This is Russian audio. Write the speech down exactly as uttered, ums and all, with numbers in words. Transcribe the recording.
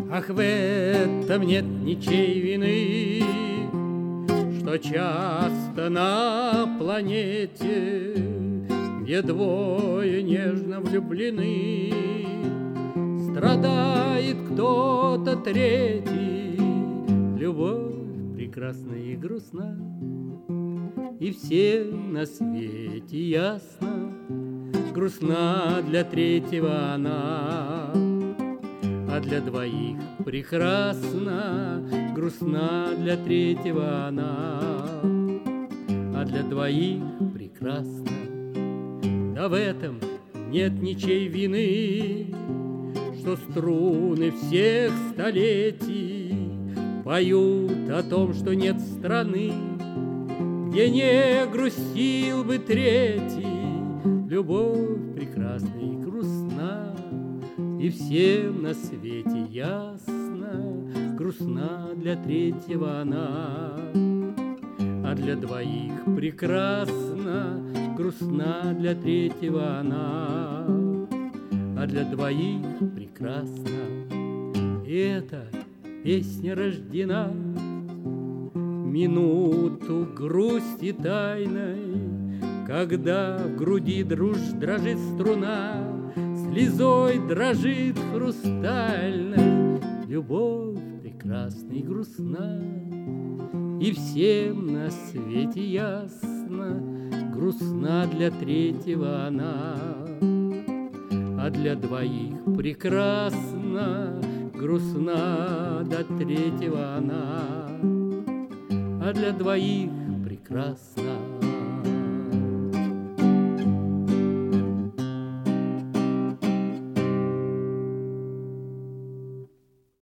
Ах, в этом нет ничьей вины, что часто на планете, где двое нежно влюблены, страдает кто-то третий. Любовь прекрасна и грустна, и всем на свете ясно, грустна для третьего она, а для двоих прекрасна, грустна для третьего она, а для двоих прекрасна. Да в этом нет ничьей вины, что струны всех столетий поют о том, что нет страны, где не грустил бы третий. Любовь прекрасна и грустна, и всем на свете ясно, грустна для третьего она, а для двоих прекрасна, грустна для третьего она, а для двоих прекрасна. И эта песня рождена минуту грусти тайной, когда в груди друж дрожит струна, слезой дрожит хрустальной. Любовь прекрасна и грустна, и всем на свете ясно, грустна для третьего она, а для двоих прекрасна, грустна для третьего она, а для двоих прекрасна.